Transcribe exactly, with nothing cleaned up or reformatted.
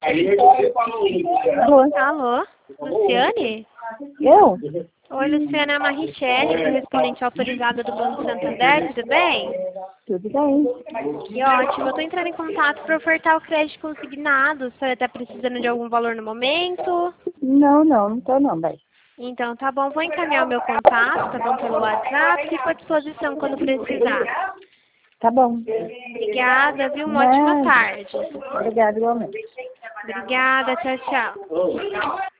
Alô? Alô? Luciane? Eu? Oi, Luciana, é a Marichelle, correspondente autorizada do Banco Santander, tudo bem? Tudo bem. Que ótimo, eu tô entrando em contato para ofertar o crédito consignado. A senhora tá precisando de algum valor no momento? Não, não, não tô não, velho. Então, tá bom, vou encaminhar o meu contato, tá bom, pelo WhatsApp, fico à disposição quando precisar. Tá bom. Obrigada, viu? Uma ótima Nada. tarde. Obrigada, igualmente. Obrigada, tchau, tchau.